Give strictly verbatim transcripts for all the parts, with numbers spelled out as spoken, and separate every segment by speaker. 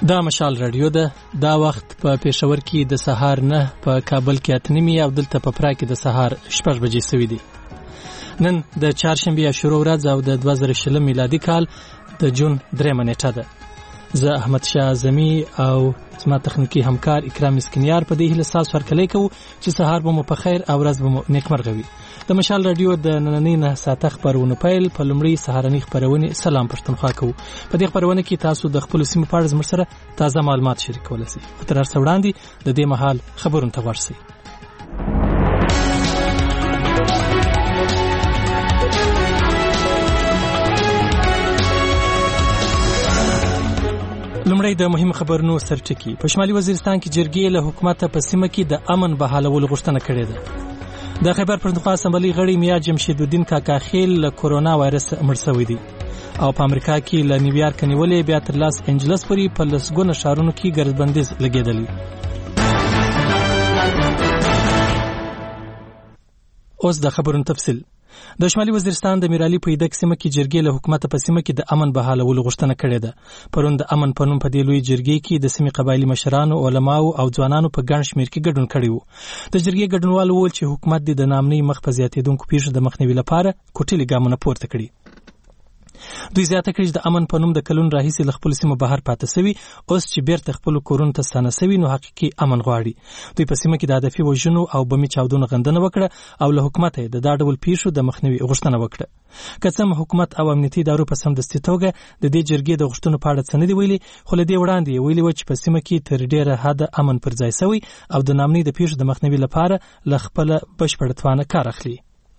Speaker 1: دا مشال رادیو ده. دا وخت په پېښور کې د سهار نه، په کابل کې اته نیمې او دلته په پراګ کې د سهار شپږ بجې سوي دي. نن د چهارشنبې شروع ورځ او د دوه زره شلم میلادي کال د جون درېمه نیټه ده. زه احمد شاه اعظمي او زما تخنیکي همکار اکرام مسکینیار په دې هیله ستاسو هرکلی کوو چې سهار به مو په خیر او ورځ به مو نیکمرغه وي. د مشال رادیو د نننۍ نه ساعته خپرونو پیل په لومړۍ سهارنۍ خپرونې سلام پښتونخوا کوو. په دې خپرونه کې تاسو د خپلو سیمو په اړه زموږ سره تازه معلومات شریکولی شئ. خو تر هر څه وړاندې د دې مهال خبرونو ته غوږ شئ. لومړی د مهم خبرونو سرټکی. په شمالي وزیرستان کې جرګې له حکومت په سیمه کې د امن بحالولو غوښتنه کړې ده. د خیبر پښتونخوا اسمبلی غړي میا جمشید الدین کاکا خیل له کورونا وایرس مړ شوی دی او په امریکا کې له نیویارک نیولې بیا تر لاس انجلس پورې په لسګونه ښارونو کې ګرځبندیز لګېدلی. اوس د خبرونو تفصیل. د شمالي وزیرستان د میرالي په ایدک سیمه کې جرګې له حکومت په سیمه کې د امن بحالولو غوښتنه کړې ده. پرون د امن په نوم په دې لوی جرګې کې د سیمې قبایلي مشرانو، علماو او ځوانانو په ګڼ شمېر کې ګډون کړی و. د جرګې ګډونوالو وویل چې حکومت دې د ناامنۍ مخ په زیاتېدونکو پیښو د مخنیوي لپاره کوټلي ګامونه پورته کړي. دوی زیاته کړي چې د امن په نوم د کلونو راهیسې له خپلو سیمو بهر پاته سوي، اوس چې بیرته خپلو کورونو ته ستانه سوي نو حقیقي امن غواړي. دوی په سیمه کې د هدفي وژنو او بمي چاودنو غندنه وکړه او له حکومت یې د دا ډول پیښو د مخنیوي غوښتنه وکړه. که څه هم حکومت او امنیتي ادارو په سمدستي توګه د دې جرګې د غوښتنو په اړه څه نه دي ویلي، خو له دې وړاندې یې ویلي وه چې په سیمه کې تر ډېره حده امن پر ځای سوی او د ناامنۍ د پیښو د مخنیوي لپاره له خپله بشپړه توانه کار اخلي.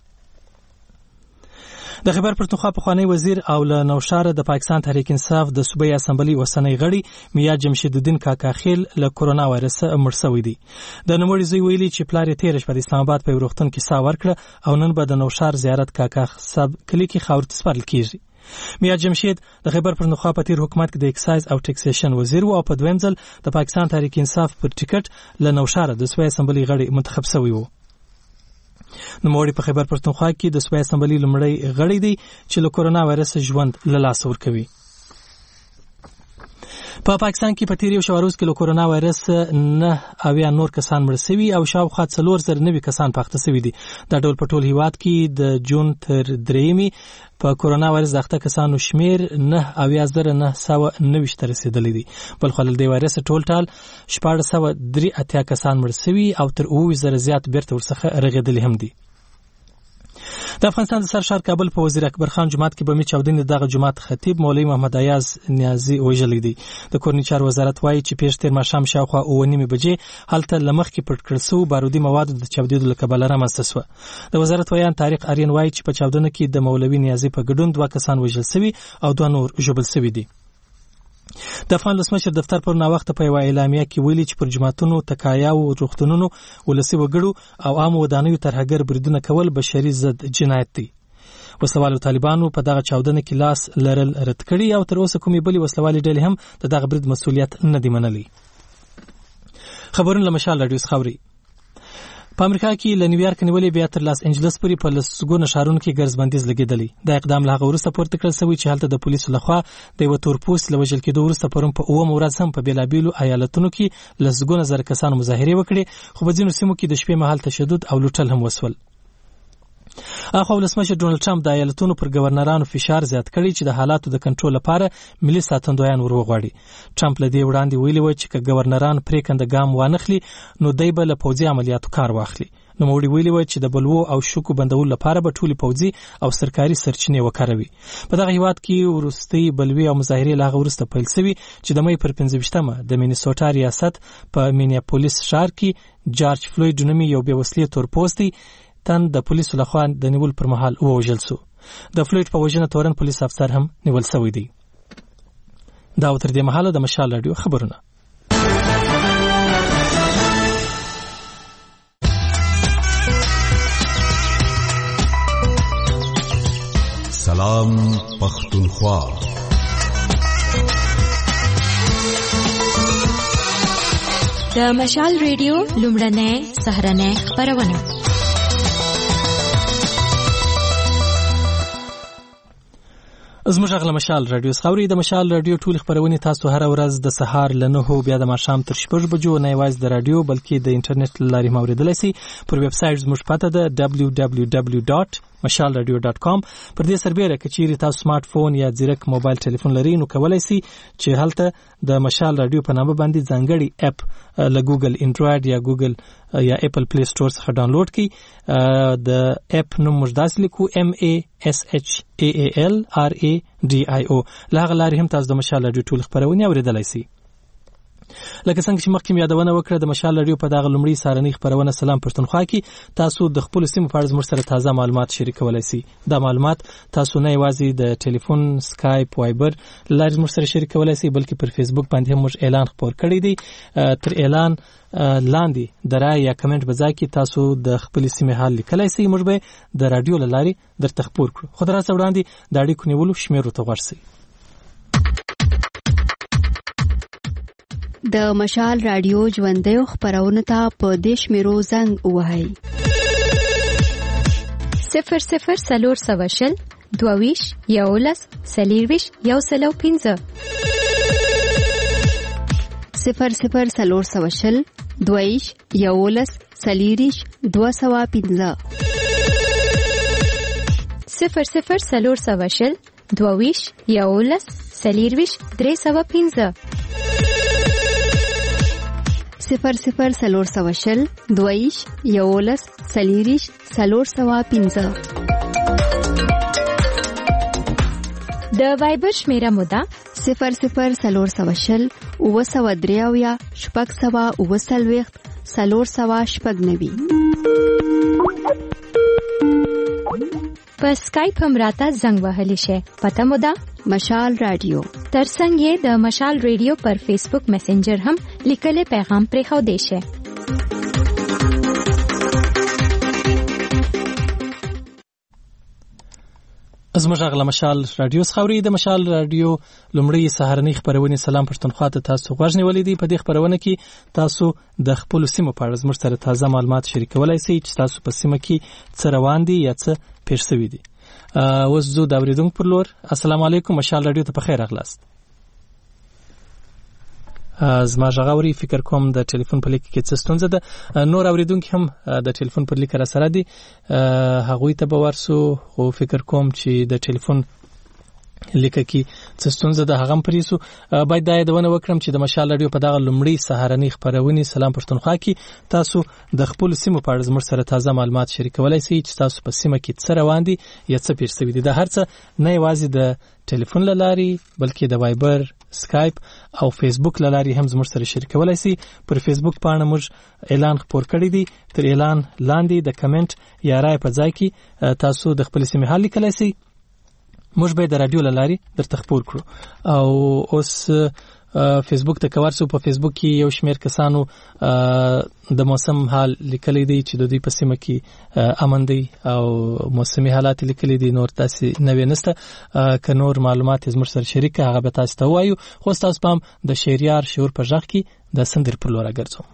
Speaker 1: د خیبر پښتونخوا پخوانی وزیر او له نوشهره د پاکستان تحریک انصاف د صوبې اسمبلی اوسنی غړي میا جمشید الدین کاکا خیل له کورونا وایرس مړ شوی دی. د نوموړي زوی ویلي چې پلار یې تېره شپه د اسلام آباد په یو روغتون کې ساه ورکړه او نن به د نوشهر زیارت کاکا صاحب کلي کې خاورو ته سپارل کېږي. میا جمشید د خیبر پښتونخوا په تیر حکومت کې د اکسایز او ټیکسیشن وزیر و او په دویم ځل د پاکستان تحریک انصاف پر ټیکټ له نوشهره د صوبې اسمبلی غړي منتخب شوی و. نوموړي په خیبر پښتونخوا کې د صوبې اسمبلی لومړی غړی دی چې له کورونا وایرس ژوند له لاسه ورکوي. په پاکستان کې په تیر یو شاوروز کې له کورونا وایرس نه اویا نور کسان مړ شوي او شاوخوا څلور زره نوي کسان پاخته شوي دي. دا ډول په ټول هیواد کې د جون تر درېیمې په کورونا وایرس د اخته کسانو شمیر نه اویا زره نه سوه نوي ته رسېدلی دی. بلخو له دې وایرس ټول ټال شپاړس سوه درې اتیا کسان مړ شوي او تر اووه زره زیات بیرته ورڅخه رغېدلي هم دي. د افغانستان د سرشار کابل په وزیر اکبر خان جومات کې بمي چاودنې دغه جومات خطیب مولوي محمد ایاز نیازي وژلی دی. د کورني چارو وزارت وایي چې پیښ تېر ماښام شاوخوا اوه نیمې بجې هلته له مخکې پټ کړل شوو بارودي موادو د چاودېدو له کبله رامنځته شوه. د وزارت ویان طارق آرین وایي چې په چاودنه کې د مولوي نیازي په ګډون دوه کسان وژل شوي او دوه نور ژوبل شوي دي. د افغان ولسمشر دفتر پر ناوخته په یوه اعلامیه کې ویلي چې پر جوماتونو، تکایاو، روغتونونو، ولسي وګړو او عامو ودانیو ترهګر بریدونه کول بشري ضد جنایت دی. وسلوالو طالبانو په دغه چاودنه کې لاس لرل رد کړي او تر اوسه کومې بلې وسلوالې ډلې هم د دغه برید مسؤلیت نه دی منلی. خبرونه له مشال راډیو څخه اورئ. په امریکا کې له نیویارک نیولې بیا تر لاس انجلس پورې په لسګونه ښارونو کې ګرځبندیز لګېدلی. دا اقدام له هغه وروسته پورته کړل شوی چې هلته د پولیسو لخوا د یوه تورپوست له وژل کېدو وروسته پرون په اوومه ورځ هم په بېلابېلو ایالتونو کې لسګونه زره کسانو مظاهرې وکړې، خو په ځینو سیمو کې د شپې مهال تشدد او لوټل هم وسول. اخوا ولسمشر ډونالډ ټرمپ د ایالتونو پر ګورنرانو فشار زیات کړی چې د حالاتو د کنټرول لپاره ملي ساتندویان ور وغواړي. ټرمپ له دې وړاندې ویلي و چې که ګورنران پرېکنده ګام وانخلي نو دی به له پوځي عملیاتو کار واخلي. نوموړي ویلي و چې د بلوو او شوکو بندولو لپاره به ټولې پوځي او سرکاري سرچینې وکاروي. په دغه هیواد کې وروستۍ بلوي او مظاهرې له هغه وروسته پیل شوي چې د مۍ پر پنځه ویشتمه د مینیسوټا ریاست په مینیاپولیس ښار کې جارج فلوید نومي یو بې وسلې تورپوستی تن د پولیسو لخوا د نیول پر مهال ووژل شو. د فلوید په وژنه تورن پولیس افسر هم نیول شوی دی. دا تر دې مهاله د مشال راډیو خبرونه.
Speaker 2: سلام پښتونخوا.
Speaker 3: د مشال ریډیو لومړنۍ سهارنۍ خپرونه.
Speaker 1: زموږ غل مشال رادیو خبري د مشال رادیو ټول خبرونه تاسو هر ورځ د سهار له نهو بیا د ماښام تر شپږ بجو نه یوازې د رادیو بلکې د انټرنیټ لارې موریدلای شي پر ویب سټ زموږ پته ده دبلیو دبلیو دبلیو ډاټ مشال رادیو ډاټ کام. پر دې سربېره کچېری تاسو سمارټ فون یا ځیرک موبایل ټلیفون لرئ نو کولای شئ چې هلته د مشال رادیو په نامه باندې ځانګړي اپ له ګوګل انډراید یا ګوګل یا اپل پلی سٹور څخه ډاونلوډ کړئ. د اپ نوم موږ داسې لیکو ام ای اس اچ ای ای ال آر ای ډي آی او. لا غلاري هم تاسو د مشال رادیو ټول خبرونه اوریدلای شئ. لکه څنګه چې مخکې یادونه وکړه د مشال رادیو په دغه لومړی سارنۍ خبرونه سلام پښتونخوا کې تاسو د خپل سیمو په اړه زموږ سره تازه معلومات شریکولای شئ. دا معلومات تاسو نه یوازې د ټلیفون، سکایپ، وایبر لارې زموږ سره شریکولای شئ بلکې پر فیسبوک باندې هم موږ اعلان خپور کړی دی. تر اعلان لاندې د رای یا کمنټ بځای کې تاسو د خپل سیمې حال لیکلای شئ. موږ به د رادیو لارې درته خپور کړو. خو درته وړاندې د اړیکو نیولو شمیر ورته غوښ شئ.
Speaker 4: د مشال رادیو ژوندۍ خبرونه ته په دیش میرو زنګ وهاي
Speaker 3: صفر صفر سلور سواشل دوویش یولس سلیرویش یو سلو پینزه
Speaker 4: صفر صفر سلور سواشل دوویش یولس سلیریش دو سوا پینزه
Speaker 3: صفر صفر سلور سواشل دوویش یولس سلیرویش درې سوا پینزه
Speaker 4: صفر صفر سلور سواشل دویش یولس سلیریش سلور سوا پینزه.
Speaker 3: د وایبر شمیره مودا
Speaker 4: صفر صفر سلور سواشل اوه سوا دریاویا شپږ سوا اوه سلویخت سلور سوا شپږ نوي.
Speaker 3: په سکایپ هم راته زنګ وهلی شي. پته مودا
Speaker 4: مشال رادیو.
Speaker 3: ترڅنګ یې د مشال رادیو پر فیسبوک میسنجر هم لیکل پیغام پرې خو دی شي.
Speaker 1: زموږ غل مشال رادیو خبري د مشال رادیو لومړی سهارنۍ خبرونه سلام پښتونخوا ته تاسو غوښنی ولیدي. په دې خبرونه کې تاسو د خپل سیمو په اړه زموږ سره تازه معلومات شریکولای شئ چې تاسو په سیمه کې څه روان دي یا څه پیښ شوي دي. اوس زه د اوریدونکو پر لور. السلام علیکم، مشال رادیو ته په خیر راغلاست. زما غاوري فکر کوم د ټلیفون په لیک کې څه ستونزه ده. نور اوریدونکو هم د ټلیفون پر لیک را سره دي، هغوی ته به ورسو. خو فکر کوم چې د ټلیفون لیک کې څه ستونزه ده هغه هم پریسو. باید دا یادونه وکړم چې د مشال رادیو په دغه لومړی سهارنۍ خبرونه سلام پښتونخوا کې تاسو د خپل سیمو په اړه زموږ سره تازه معلومات شریکولای شئ چې تاسو په سیمه کې څه روان دي یا څه پیښ شوي دي. دا هر څه نه یوازې د ټلیفون لاري بلکې د وایبر، سکایپ او فیسبوک لاري هم زموږ سره شریکولای شئ. پر فیسبوک باندې موږ اعلان خپور کړی دی. تر اعلان لاندې د کمنټ یا رای په ځای کې تاسو د خپل سیمې حال لیکلای شئ. موږ به د رادیو لاري درته خپور کړو. او اوس فیسبوک ته کوارسو په فیسبوک کې یو شمیر کسانو د موسم حال لیکلی دی چې د دوی په سیمه کې امن دی او موسمي حالات لیکلی دي. نور تاسو نوې نسته که نور معلومات زموږ سره شریک هغه به تاسو ته وایو. خو تاسو پام د شهریار شعور په ځخ کې د سندر پر لور راګرځو.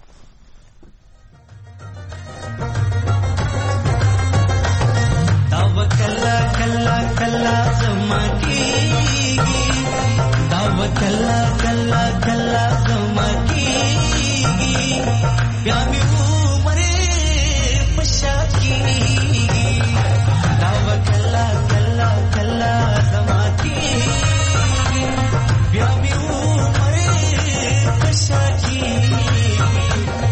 Speaker 5: کلا کلا کلا زما کیږي دا کلا کلا کلا زما کیږي بیا مې عمر پشا کیږي دا کلا کلا کلا زما کیږي بیا مې عمر پشا کیږي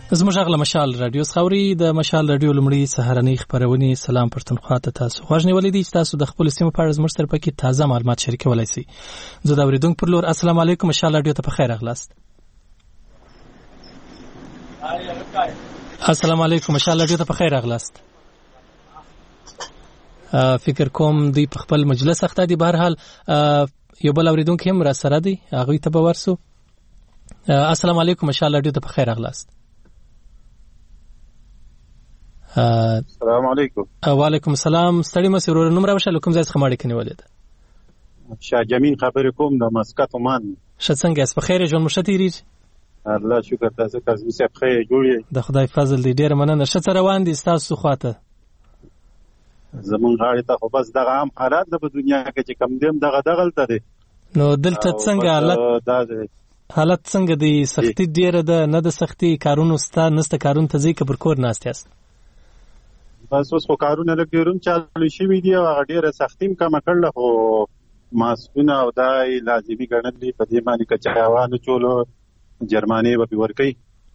Speaker 1: زموږ غږ له مشال رادیو څخه اوري. د مشال رادیو لومړی سهارنۍ خپرونې سلام پښتونخوا ته تاسو خوښ نیولې دي چې تاسو د خپل سیمې په اړه زموږ سره پکې تازه معلومات شریکولای شئ. زه د اوریدونکو پر لور السلام علیکم مشال رادیو ته په خیر راغلاست. السلام علیکم مشال رادیو ته په خیر راغلاست. فکر کوم دوی په خپل مجلس اخته دي. بهر حال یو بل اوریدونکو هم را سره دي، هغه ته به ورسو. السلام علیکم مشال رادیو ته په خیر راغلاست.
Speaker 6: السلام علیکم.
Speaker 1: وعلیکم السلام. ستړي مې ورور نوم راوښه کوم ځای څخه ماړه کني ولید.
Speaker 6: شاه جمین خبرې کوم د مسقط عمان.
Speaker 1: ښه څنګه اس په خیر ژوند مو ښه تیریږي؟
Speaker 6: الله شکر تاسو کاظمي صاحب خیر جوړی.
Speaker 1: د خدای فضل دی ډیر مننه. ښه څه روان دي تاسو خواته؟
Speaker 6: زمون غاړه ته خو بس دغه عام حالات د دنیا کې چې کم دیم دغه دغلته دي.
Speaker 1: نو دلته څنګه حالت حالت څنګه دی؟ سختی ډیره ده نه؟ د سختی کارونو ستا نسته کارون ته ځي کبر کور ناست یاست؟
Speaker 6: بس اوس خو کارونه لږ ډیرون چالو شوي دي او هغه ډیره سختي هم کمه کړله، خو ماسکونه او دای لازمي ګڼل دي په دې باندې که چاوانو چولو جرمانې به پې ورکوي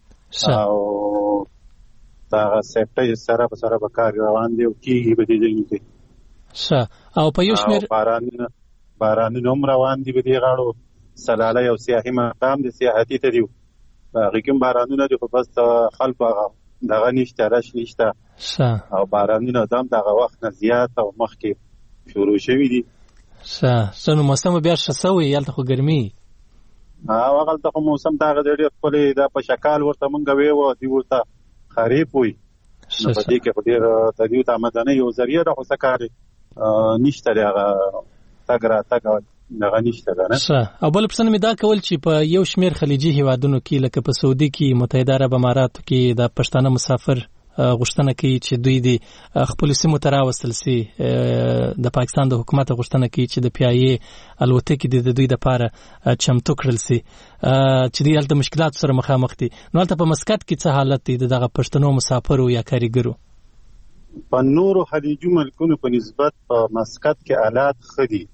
Speaker 6: او دغه سیفټۍ سره په سره به کار روان دی او کېږي به دې ځایونو کې.
Speaker 1: ښه او په یو شمېر
Speaker 6: بارانونه بارانونه هم روان دي په دې غاړو. سلاله یو سیاحي مقام دی، سیاحتي ته دي، په هغې کې هم بارانونه دي، خو بس د خلکو هغه دغه نشته، رش نشته او بارانونه دم دغه وخت نه زیات او مخکې شروع شوي دي.
Speaker 1: ښه ښه نو موسم بیا ښه شوی؟ هلته خو ګرمي
Speaker 6: او هغلته خو موسم دغه دی ډېر ښکلی دا په شکال ورته مونږ ویوه دوی ورته خریف وي. نو په دې کې خو ډېر د دوی د آمدنۍ یو ذریعه ده، خو څه کار نشته دی، هغه تګ راتګ دغه نشته ده نه.
Speaker 1: ښه او بله پوښتنه مې دا کول چې په یو شمېر خلیجي هیوادونو کې لکه په سعودي کې، متحده عرب اماراتو کې د پښتانه مسافر غوښتنه کوي چې دوی د خپلو سیمو ته راوستل سي. د پاکستان د حکومت غوښتنه کوي چې د پی آی اې الوتکې د دوی دپاره چمتو کړل سي چې دوی هلته مشکلاتو سره مخامخ دي. نو هلته په مسقط کې څه حالت دی د دغه پښتنو مسافرو یا کاریګرو؟
Speaker 6: په نورو خلیجي ملکونو په نسبت په مسقط کې حالات ښه دي،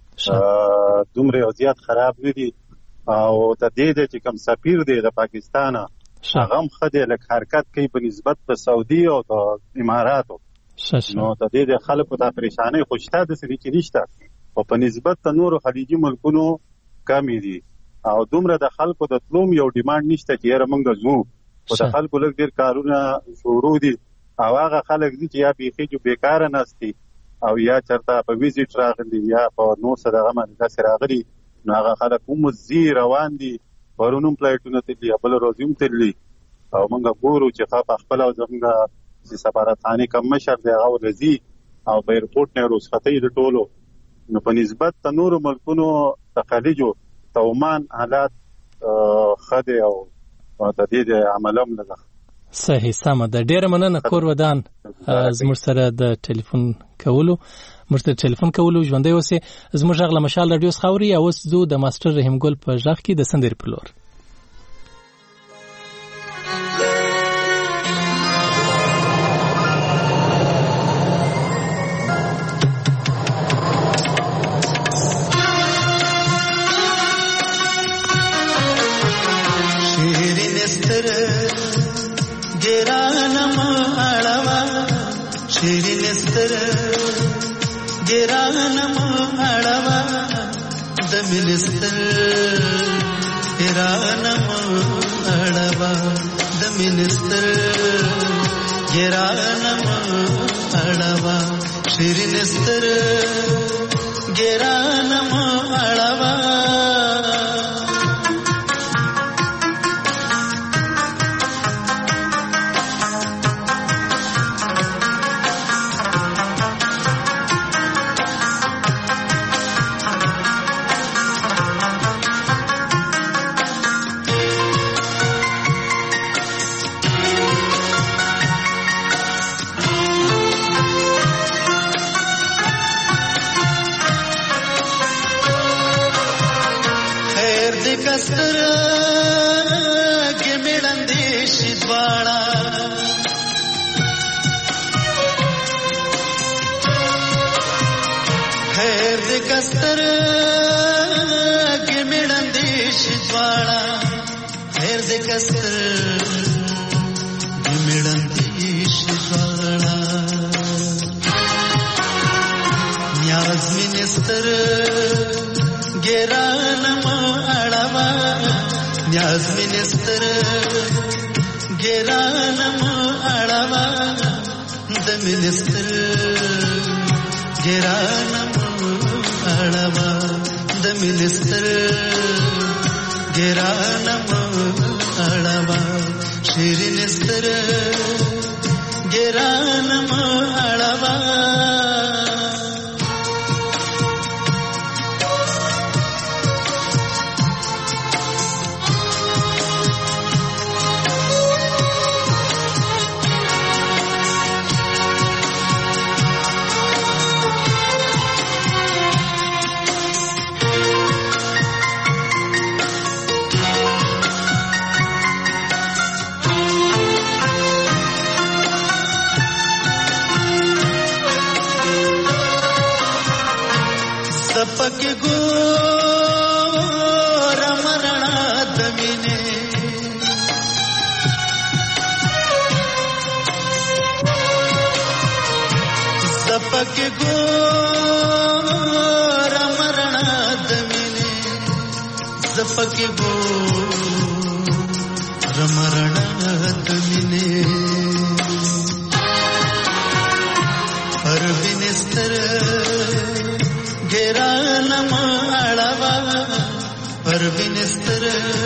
Speaker 6: دومره یو زیات خراب نه دي. او د دې دی چې کوم سفیر دی د پاکستانه هغه هم ښه دی، لږ حرکت کوي په نسبت د سعودي او د اماراتو. نو د دې د خلکو دا پریشانۍ خو شته، داسې دي چې نشته، خو په نسبت د نورو خلیجي ملکونو کمې دي. او دومره د خلکو د تلوم یو ډیمانډ نشته چې یاره موږ ځو، خو د خلکو لږ ډېر کارونه شروع دي. او هغه خلک دي چې یا بیخي جو بیکاره ناست دي او یا چېرته په ویزیټ راغلي یا په نور څه دغه باندې داسې راغلي، نو هغه خلک هم ځي روان دي. پرون هم فلایټونه تللي، بله ورځ هم تللي او موږ ګورو چې ښه په خپله زموږ چې سفارتخانې کوم مشر دی هغه ورله ځي او په ایرپورټ نه یې رخصتۍ د ټولو. نو په نسبت د نورو ملکونو د خلیجو د عمان حالات ښه دی او د دې د عمل هم لږ
Speaker 1: صحیح سمه ده. ډېره مننه کور ودان زموږ سره د ټلیفون کولو موږ ته ټلیفون کولو ژوندی اوسې. زموږ غږ له مشال رادیو څخه اوري. اوس ځو د ماسټر رحیم ګل په غږ کې د سندرې په لور.
Speaker 5: شیرین ستر ګرانم اړوا د ملستر ګرانم اړوا د ملستر ګرانم اړوا شیرین ستر ګرانم اړوا کستر کې مړندې شي دواړه خیر دې کستر کې مړندې شي دواړه خیر دې کستر نیاز منستر ګرانم اړوا د منستر ګرانم اړوا د منستر ګرانم اړوا شیرین ستر ګرانم اړوا پک ګور مرنا دمینه زپک ګور مرنا دمینه زپک ګور مرنا دمینه پر بنستر ګرانم اړوا پر بنستر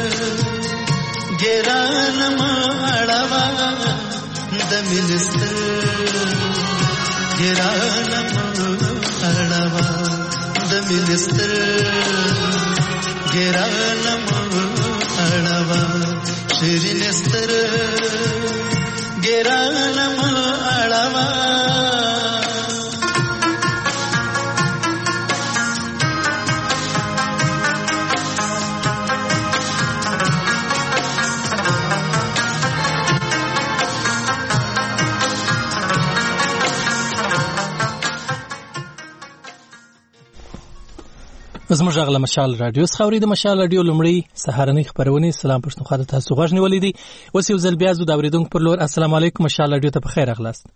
Speaker 5: ګرانم اړوا د منستر ګرانم اړوا د منستر ګرانم اړوا شیرین ستر ګرانم اړوا
Speaker 1: زموږ غږ له مشال رادیو څخه اوري. د مشال رادیو لومړی سهارنۍ خبرونه سلام پښتونخوا ته تاسو غږ نیولې دي. اوس یو ځل بیا زو د اوریدونکو پر لور السلام علیکم مشال رادیو ته په خیر اغلاست.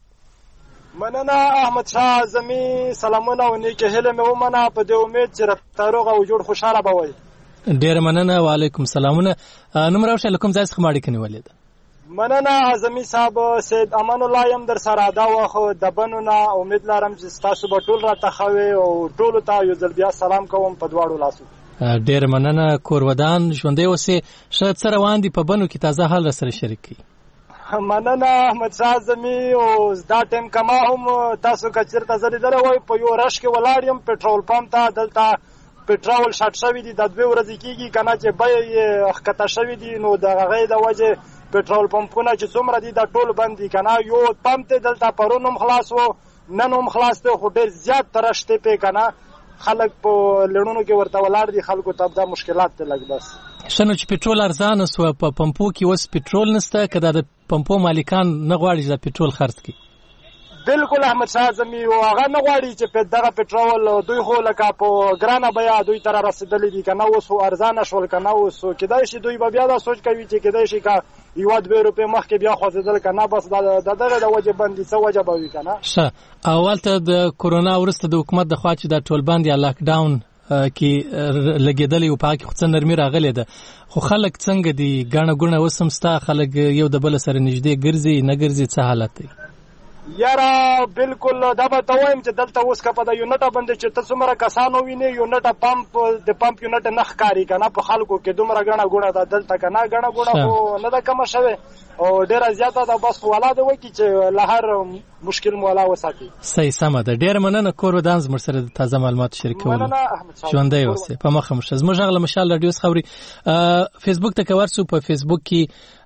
Speaker 7: مننه احمد شاه زمي سلامونه او نیکه هله مې ومنه په دې امید چې رفتاروغ او جوړ خوشاله بوي.
Speaker 1: ډیر مننه وعلیکم سلامونه. نمبر او شلکم ځای څخه ماړی کني ولید.
Speaker 7: مننه اعظمي صاحب سید امان الله يم در سره دا واخو د بنونه امید لرم چې تاسو به ټول را تخوي او ټول ته یو ځل بیا سلام کوم په دواړو لاسو.
Speaker 1: ډیر مننه کور ودان ژوندې اوسه شاید سره واندې په بنو کې تازه حال سره شریک کی.
Speaker 7: مننه احمد شاه زمي او دا ټیم کما هم تاسو کچرته زری دره وای په یو رش کې ولاړم پټرول پمپ ته دلته پټرول شاټ شوی دی د دوه ورځې کېږي کنه چې به خطا شوی دی نو د غې د وجه پټرول پمپونه چې څومره دي دا ټول بند دي کنه یو پمپ ته دلته پرونم خلاص وو نن هم خلاص ته خو ډیر زیات ترشته په کنه خلک په لړونو کې ورته ولاړ دي خلکو ته دا مشکلات ته لګ بس
Speaker 1: شنو چې پټرول ارزانه سو په پمپو کې وس پټرول نسته کدا د پمپو مالکان نه غواړي چې پټرول خرڅ کړي.
Speaker 7: بالکل احمد شاه زمي او هغه نه غواړي چې په دغه پټرول دوی خو لکه په ګرانه بیا دوی تر رسیدلې دي کنه اوس ارزانه شول کنه اوس کدای شي دوی بیا دا سوچ کوي چې کدای شي کا یو دوه روپے مخکې بیا خوځدل کنه بس دا دغه د وجه باندې څه وجه به کنه.
Speaker 1: ښه اول ته د کورونا ورسته د حکومت د خوا چې د ټول باندې لاک ډاون کې لګیدلې او پاکي خو څنګه نرمي راغلې ده خو خلک څنګه دي غاڼه غونه وسمستا خلک یو د بل سره نږدې ګرځي نه ګرځي څه حالت دی؟
Speaker 7: یاره بالکل دا به ته وایم چې دلته اوس که په د یونټه باندې چې ته څومره کسانو وینې یونټه پمپ د پمپ یونټ نه ښکاري که نه په خلکو کې دومره ګڼه ګوڼه ده دلته که نه ګڼه ګوڼه خو نه ده کمه شوې او ډېره زیاته ده بس خو الله دې وکړي چې له هر مشکل مو الله وساتي.
Speaker 1: صحیح سمه ده. ډېره مننه کور ودان زموږ سره د تازه معلوماتو شریکولو.
Speaker 7: مننه احمدشاه.
Speaker 1: ژوندی اوسئ په مخه مو شه. زموږ غږ له مشال راډیو څخه اوري. فیسبوک ته که ورسو په فیسبوک کې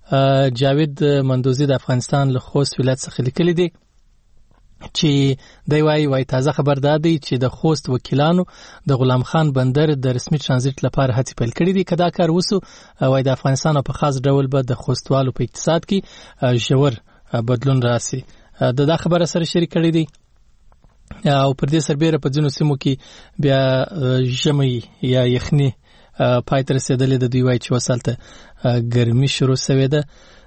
Speaker 1: جاوید مندوزي د افغانستان له خوست ولایت څخه لیکلی دی چې دی وایي وایي تازه خبر دا دی چې د خوست وکیلانو د غلام خان بندر د رسمي ترانزیت لپاره هڅې پیل کړې دي. که دا کار وسو وایي د افغانستان په خاص ډول به د خوستوالو په اقتصاد کې ژور بدلون راسي. د دا خبره سره شریک کړی دی او پر دې سربېره په ځینو سیمو کې بیا ژمی یا یخني پای ته رسېدلې ده. دوی وایي چې اوس هلته ګرمي شروع سوې ده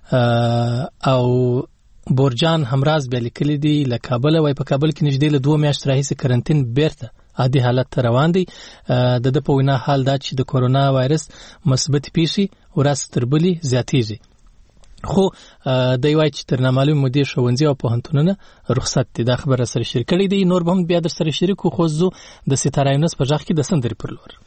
Speaker 1: او بورجان همراز بیا لیکلی دی له کابل وای په کابل کې نږدې له دوه میاشتې راهیسې کرنټین بیرته عادي حالت روان دي. د د په وینا حال دا چې د کورونا وایرس مثبت پیښې ورځ تر بلې زیاتېږي. خو د یوای چې تر نامعلوم مودې ښوونځي او پوهنتونونه رخصت دي. دا خبره سره شریک کړي دي. نور به هم بیا در سره شریکو، خو زه د ستاره یونس په ځخ کې د سندرې پر لور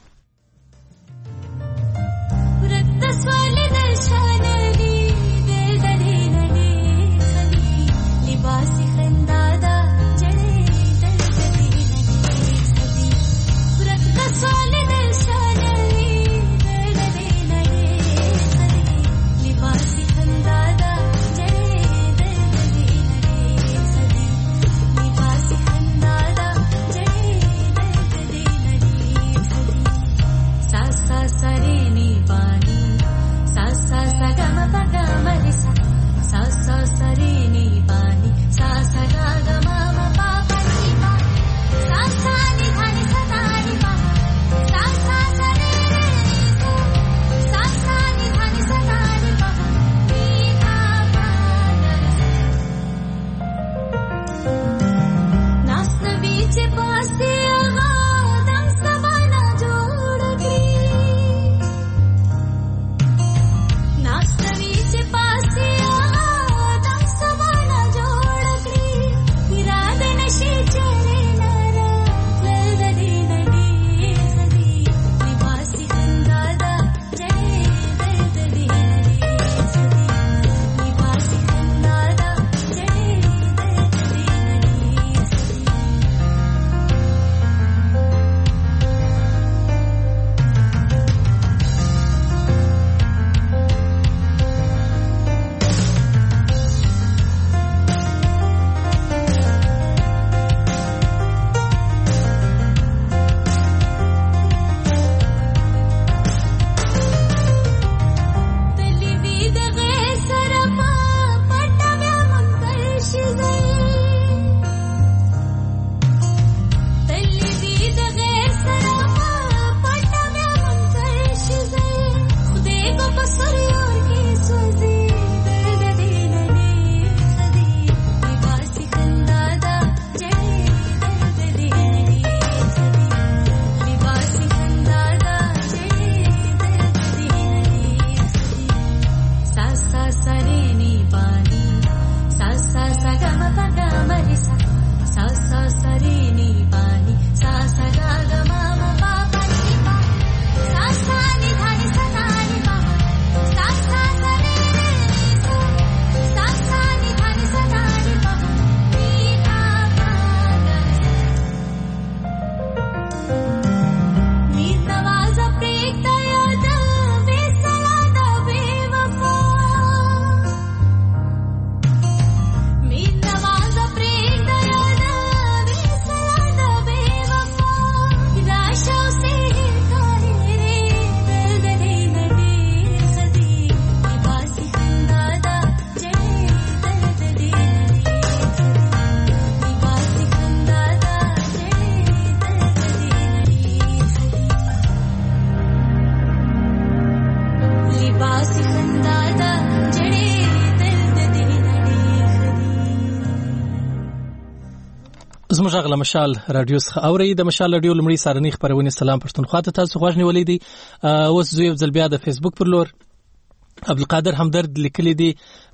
Speaker 1: زموږ غل مشال رادیو څخه اوري. د مشال رادیو لمړی سارنی خبرونه سلام پښتونخوا ته تاسو غوښنی ولیدي. اوس زه یو ځل بیا د فیسبوک پر لور عبدالقادر همدرد لیکلی دی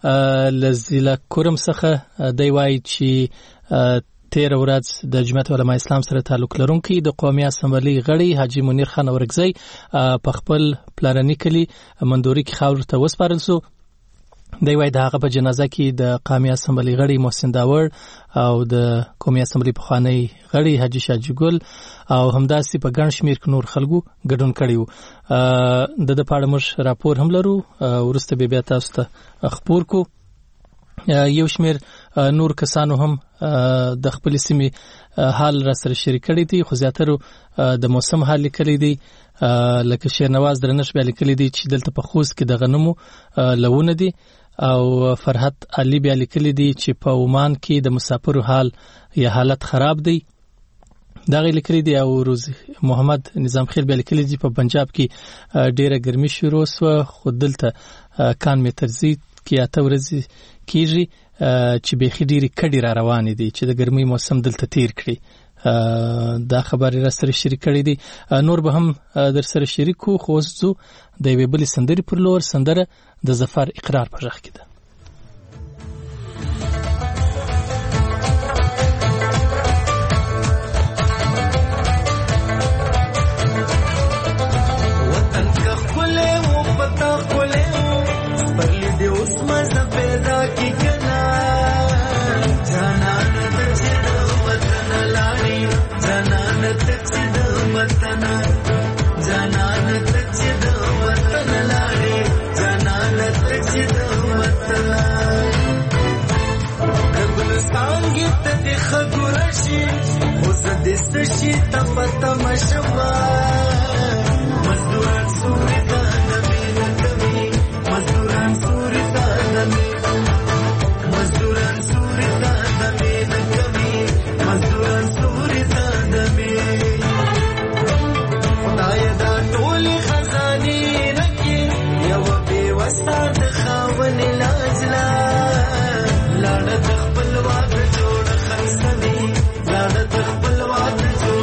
Speaker 1: لزیلا کورم څخه دی وای چې تیر ورځ د جمعیت علماء اسلام سره تعلق لرونکي د قومي اسمبلی غړي حاجی منیر خان اورګزی په خپل پلاني کلی مندوري کې خاور ته وسپارل سو. دی وای د هغه په جنازه کې د قومي اسمبلی غړي محسن داور او د قومي اسمبلی پخوانی غړي حاجی شاجی ګل او همداسې په ګڼ شمیر نور خلکو ګډون کړي وو. د د پاړه موږ راپور هم لرو، ورسته به بیا تاسو ته خبر کو. یو شمیر نور کسانو هم د خپل سیمې حال را سره شریک کړي دي، خو زیاتره د موسم حال لیکلي دي. لکه شیرنواز درنش بیا لیکلي دي چې دلته په خوست کې د غنمو لونه دي، او فرحت علي بیا لیکلي دي چې په عمان کې د مسافرو حال یا حالت خراب دی. دا غي لیکلي دي. او روز محمد نظام خیل بیا لیکلي دي په پنجاب کې ډیره ګرمي شروع سو، خو دلته کان مترزي کې اته ورځې کیږي چې به خډيري کډي را روان دي چې د ګرمي موسم دلته تیر کړي. دا خبرې را سره شریک کړې دي. نور به هم در سره شریکو، خو اوس ځو د یوې بلې سندرې پر لور. سندره د ظفر اقرار په غږ کې ده.
Speaker 5: She tapata mashwa mazduran surita nami nami mazduran surita nami mazduran surita nami nami mazduran surita nami dayada toli khazani raki yawa be wasat khawan lajla lada takhbal wad jod khamsani lada takhbal wad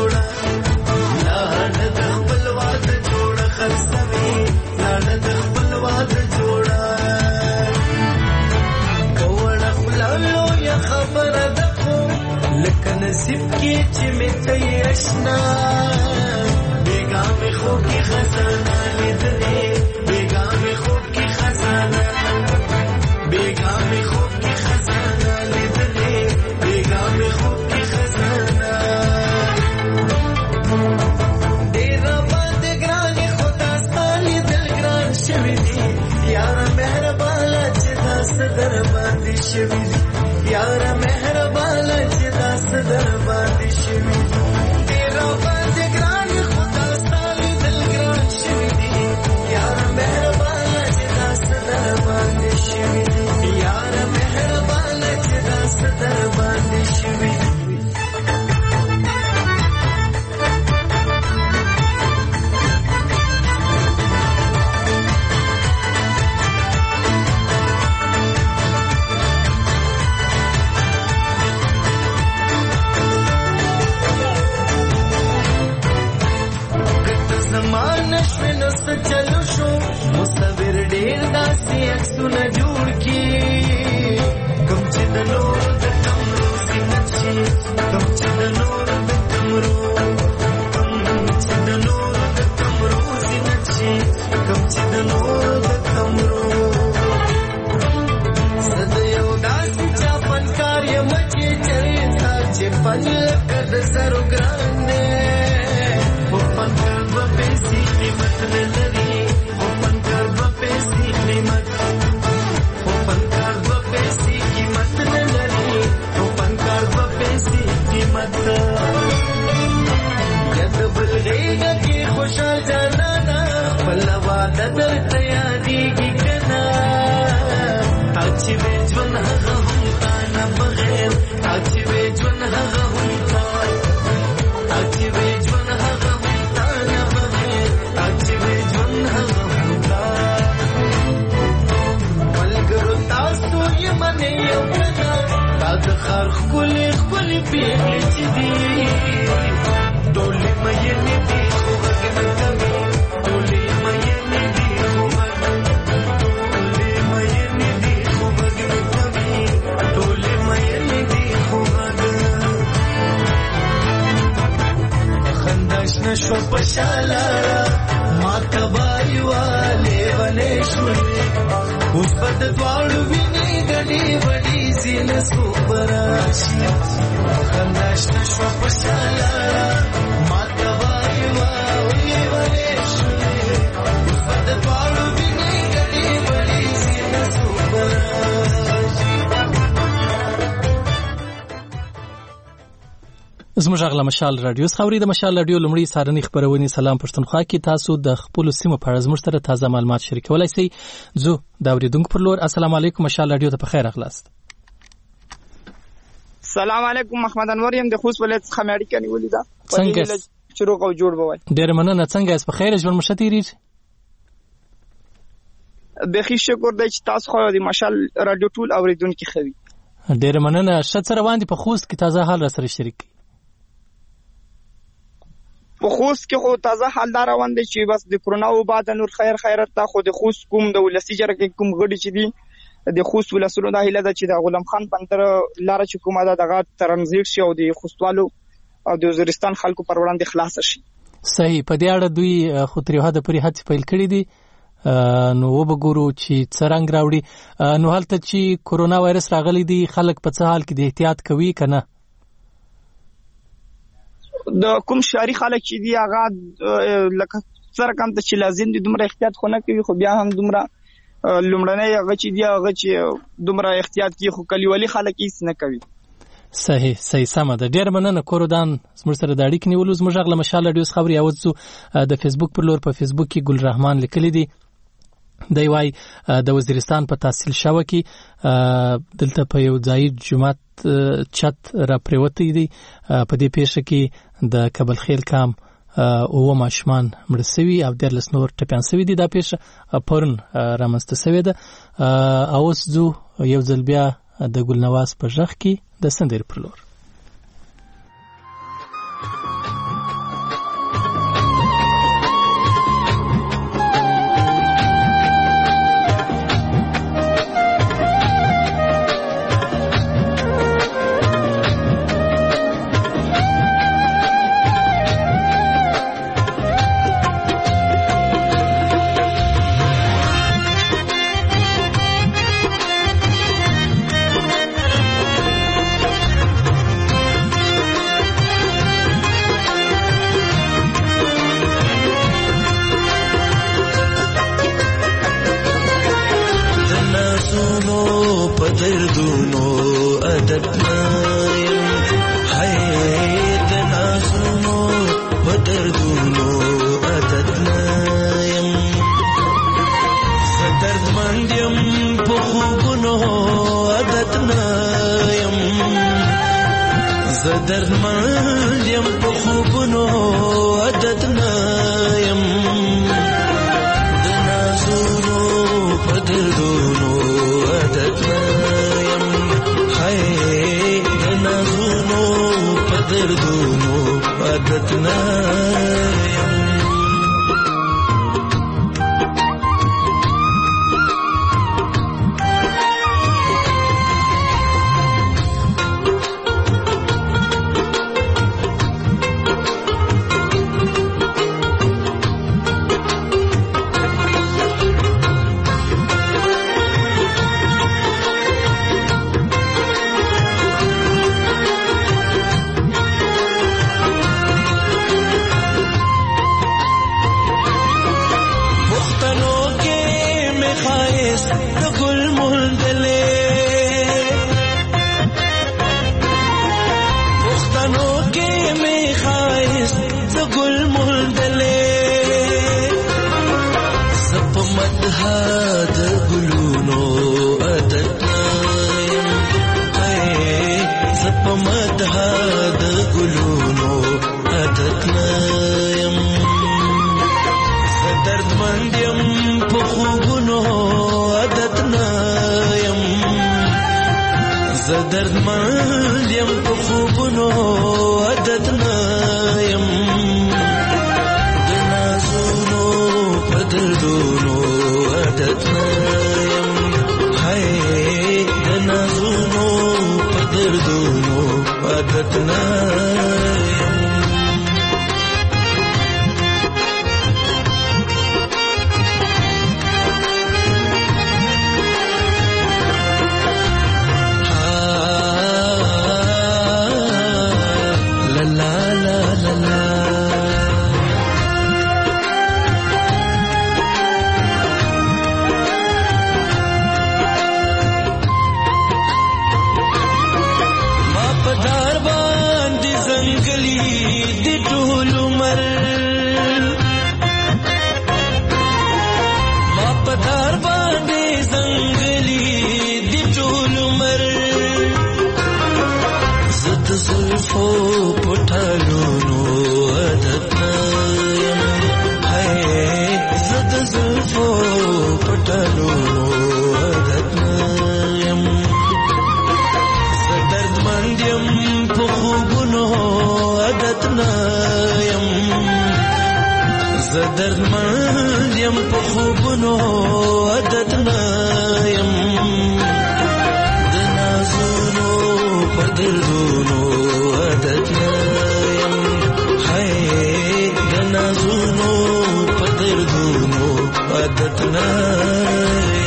Speaker 5: نصیب کی چې مې ته آشنا بیگا مې خوب کی خزانه لیدلې بیگا مې خوب کی خزانه بیگا مې خوب کی خزانه لیدلې بیگا مې خوب کی خزانه ډېر باندې ګران خدا ستالي دل ګران شوی دی یار مهربانه چې داس در باندې شوی دی یار مهربانه چې داس در باندې شوی ډېر باندې ګران خدا ستالي دل ګران شوی دی یار مهربانه چې داس در باندې شوی دی یار مهربانه چې داس در باندې شوی دی چلو شو مصور ډیر داسې عکسونه جوړ کی کوم چې د نور د کمرو زینت شي کوم چې د نور د کمرو کوم چې د نور د کمرو زینت شي کوم چې د نور د کمرو زد یو داسې چا فنکار یم چې چریتا چې فن لکه د زرو ګران دی او فنکار به پیسې قیمت نه لري او فنکار به پیسې قیمت او فنکار به پیسې قیمت نه لري او فنکار به پیسې قیمت ید بلغیږه کې خوشحال جانانا خپل واده درته یادېږي که نه تا چې وې ژوند هغه هم تا نه بغیر تا چې وې ژوند هغه هم تا تا چې وې ژوند هغه هم تا نه بغیر تا چې وې ژوند هغه هم تا ملګرو تاسو یې منې یو که نه دا د ښار ښکلې ښکلې پېغلې چې دي ټولې مینې دي خو غږ نه کوي ټولې مینې دي خو غږ ټولې مینې دي خو غږ نه کوي ټولې مینې دي خو غږ خندا شنه شوه په شالاره ما تبای والې ولې شولې اوس به د دواړو وینې ګډې وډې زینسو به راشي خندا شنه شوه په شالاره ما تبای والې ولې شولې اوس به د دواړو وینې ګډې وډې زینسو به راشي.
Speaker 1: زموږ غلا مشال رادیو خبري د مشال رادیو لمړی سارنی خبرونه سلام پښتونخوا کې تاسو د خپل سیمه په اړه زموږ سره تازه معلومات شریکولای شئ. زه دا اوریدونکو پر لور السلام علیکم مشال رادیو ته په خیر اغلاست.
Speaker 8: السلام علیکم محمد انور يم د خوست ولایت څخه مې اړیکه نیولې ده.
Speaker 1: څنګه
Speaker 8: چروق او جوړ بوي
Speaker 1: ډېر مننه. څنګه اس په خیر ژوند مشتيري
Speaker 8: بخي شکر دی چې تاسو خو د مشال رادیو ټول اوریدونکو خوي.
Speaker 1: ډېر مننه. شت سره باندې په خوست کې تازه حال را سره شریک
Speaker 8: په خوست کې خو تازه حال دا روان دی چې بس د کرونا وبا د نور خیر خیرت ته خو د خوست کوم د ولسی جرګې کوم غړي چې دي د خوست ولسونو د هیله ده چې د غلام خان بندر لار چې کومه ده دغه ترانزیت شي او د خوستوالو او د وزیرستان خلکو پر وړاندې خلاص شي.
Speaker 1: صحیح. په دې اړه دوی خو تر یو حده پورې هڅې پیل کړې دي، نو وبګورو چې څرنګ راوړي. نو هلته چې کرونا وایرس راغلی دی خلک په څه حال کې د احتیاط کوي کنه؟
Speaker 8: د کوم شهري خلک چې دی هغه لکه سره کم ته چې لازم دي دومره احتیاط خو نه کوي، خو بیا هم دومره لومړنۍ هغه چې دی هغه چې دومره احتیاط کوي، خو کلیوالي خلک هیڅ نه کوي.
Speaker 1: صحیح صحیح سمه ده. ډېر مننه کوردان زموږ سره د اړیکې نیولو. زموږ غږ له مشال رادیو څخه خبرې اوځو د فیسبوک پر لور. په فیسبوک کې ګل رحمان لیکلی دی، دی وای د وزیرستان په تحصیل شوه کې دلته په یو ځای جماعت چت را پریوتی دی. په دې پیښه کې د کابل خیل کام اوه ماشومان مړه سوي او دیارلس نور ټپیان سوي دي. دا پیښه پرون رامنځته سوې ده. او اوس ځو یو ځل بیا د ګلنواز په غږ کې د سندرې پر لور.
Speaker 5: دردمند یم په خوبونو عادت نه یم دردونو عادت نیم هی د نازونو په دردونو عادت نیم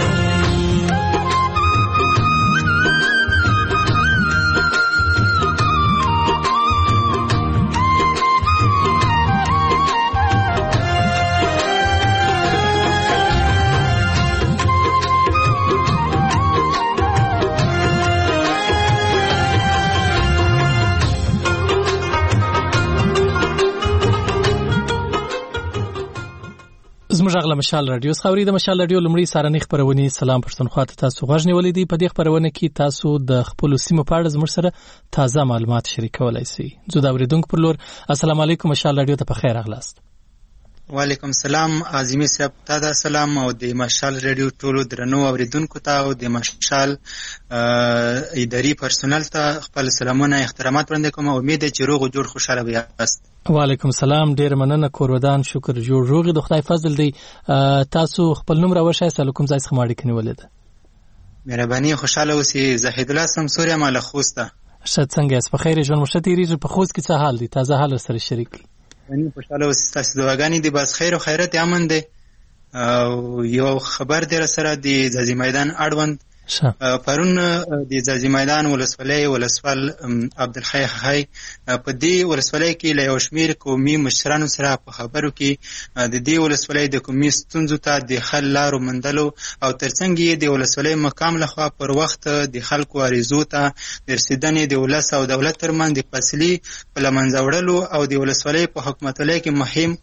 Speaker 1: زموږ غلا مشال رادیو خبري د مشال رادیو لمړی سارنې خبرونه سلام پښتونخوا ته تاسو غوښنه ولیدي په دې خبرونه کې تاسو د خپل سیمه په اړه زموږ سره تازه معلومات شریکولای شئ زه دا اوریدونکو پر لور السلام علیکم مشال رادیو ته په خیر اغلاست
Speaker 9: وعلیکم السلام عظیمه صاحب ته دا سلام او د مشال رادیو ټولو درنو اوریدونکو ته او د مشال اداري پرسونل ته خپل سلامونه احترامات وړاندې کوم امید چې روغ او جوړ خوشاله یاست
Speaker 1: وعلیکم السلام ډیر مننه کورودان شکر جوړ روغي د خدای فضل دی تاسو خپل نوم راوښای سلام زای څخه ماړی کني ولید
Speaker 9: مهرباني خوشاله اوسئ زاهد الله سمسوریا مال خوسته
Speaker 1: شت څنګه اس په خیر ژوند مشته تیریږي په خوست کې څه حال دی تازه حال سره شریک
Speaker 9: انی خوشاله اوسئ تاسو دعاګانې دی بس خیر او خیرت امن دی او یو خبر دی سره دی ځاځي میدان اړوند پرون د ځاځي میدان ولسوالۍ ولسوال عبدالحی حی په دې ولسوالۍ کې له یو شمېر قومي مشرانو سره په خبرو کې د دې ولسوالۍ د قومي ستونزو ته د حل لارو موندلو او ترڅنګ یې د ولسوالۍ مقام لخوا پر وخت د خلکو عریضو ته د رسیدنې د ولس او دولت ترمنځ د فاصلې په له منځه وړلو او د ولسوالۍ په حکومتولۍ کې مهم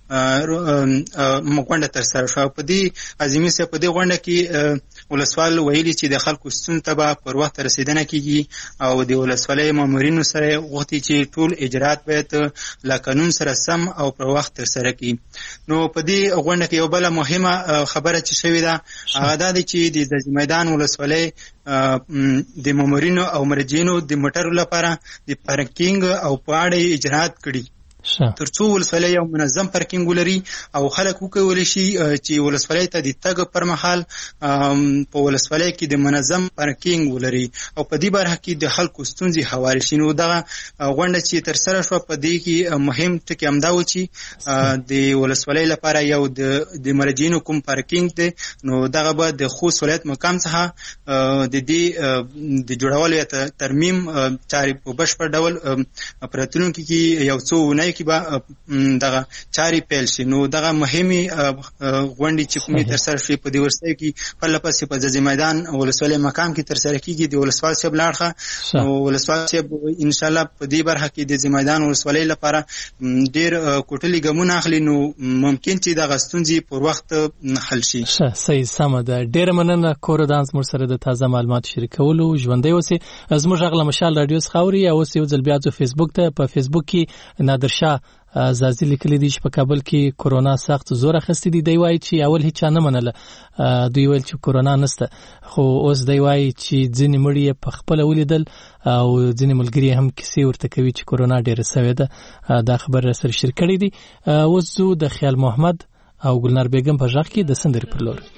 Speaker 9: غونډه ترسره شوه. په دې عظیمي صاحب په دې غونډه کې ولسوال ویلي چې د خلکو ستونزو ته به پر وخت رسیدنه کیږي او د ولسوالۍ مامورینو سره غوښتي چې ټول اجرات باید له قانون سره سم او پر وخت ترسره کړي. نو په دې غونډه کې یو بل مهمه خبره چې شوې ده هغه دا ده چې د ځاځي میدان ولسوالۍ د مامورینو او مرجعینو د موټرو لپاره د پارکینګ او په اړه اجرات کړي ترڅو ولسوالۍ یو منظم پارکینګ ولري او خلک وکولی شي چې ولسوالۍ ته د تګ پر مهال په ولسوالۍ کې د منظم پارکینګ ولري او په دې برخه کې د خلکو ستونزې هواري شي. نو دغه غونډه چې ترسره شوه په دې کې مهم ټکی همدا و چې د ولسوالۍ لپاره یو د مرجعینو کوم پارکینګ دی نو دغه به د خوست ولایت مقام څخه د دې د جوړولو یا ترمیم چارې په بشپړ ډول په راتلونکي کې یو څو اونۍ کې به دغه چارې پیل شي. نو دغه مهمې غونډې چې کومې ترسره شوې په دې ورځ کې پرله پسې په ځاځي میدان ولسوالۍ مقام کې ترسره کېږي. د ولسوال صاحب لاړخه نو ولسوال صاحب انشاءالله په دې برخه کې د ځاځي میدان ولسوالۍ لپاره ډېر کوټلي ګامونه اخلي نو ممکن چې دغه ستونزې پر وخت حل شي.
Speaker 1: ښه صحیح سمه ده. ډېره مننه کورودان زموږ سره د تازه معلوماتو شریکولو ژوندی اوسئ. زموږ غږ له مشال راډیو څخه اوري او اوس یو ځل بیا ځو فیسبوک ته په فیسبوک کې نادر شاه زازي لیکلي دي چې په کابل کې کورونا سخت زور اخیستی دی. دی وایي چې اول هیڅ نه منله دوی ویل چې کورونا نشته خو اوس دی وایي چې ځینې مړي په خپل ولیدل او ځینې ملګري هم کیسې ورته کوي چې کورونا ډېره سوې ده. دا خبر سره شریک کړی دی. اوس زه د خیال محمد او ګلنار بیگم په ژغ کې د سندرې پر لور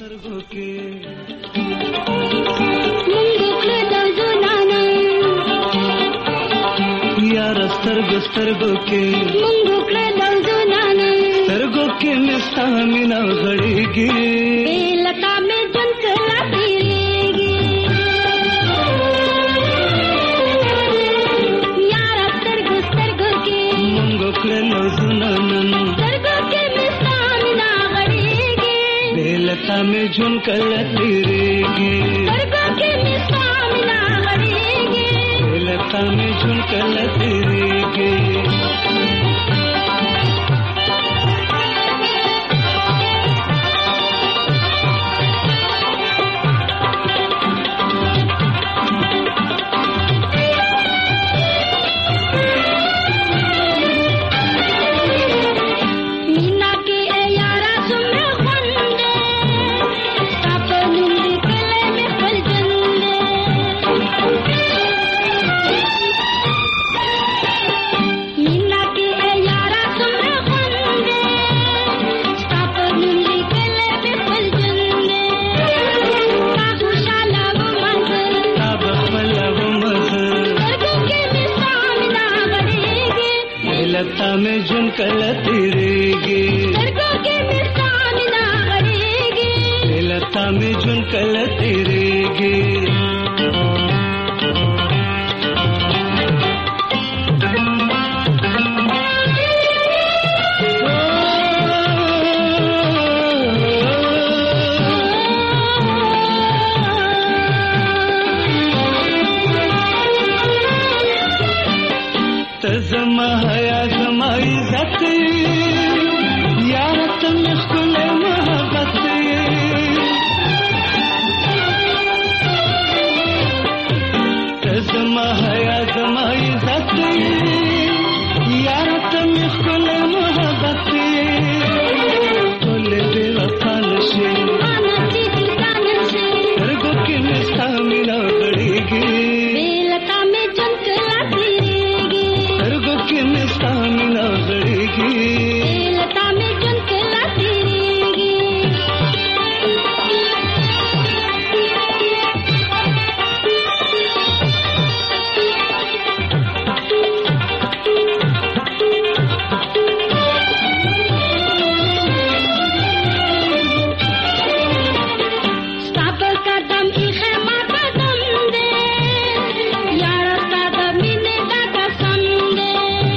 Speaker 5: یار سترګو سترګو کې مونږ کړه دلدنانه سترګو کې مستا مینا غړېږي لتا مې جن کلا پیریږي یار سترګو سترګو کې مونږ کړه دلدنانه سترګو کې مستا مینا غړېږي لتا مې جن کلا پیریږي سترګو کې مستا مینا غړېږي لتا مې جن کلا پیریږي. लता में जुन कल तेरेगी सरगो के मिस्तान ना गड़ेगी लता में जुन कल तेरेगी तज़मा हया ज़मा इज़्ज़त यार तुम खुल मोहब्बत तज़मा हया ज़मा इज़्ज़त यार तुम खुल मोहब्बत बोले बेवफा नशे सरगो के मिस्ता मिला गड़ेगी बेलता में चमकला सरगो के मिस्ता मिला गड़ेगी लता में चमकला तेरेगी स्टाप कदम ई खेमा कदम दे यार कदम ने का कसम दे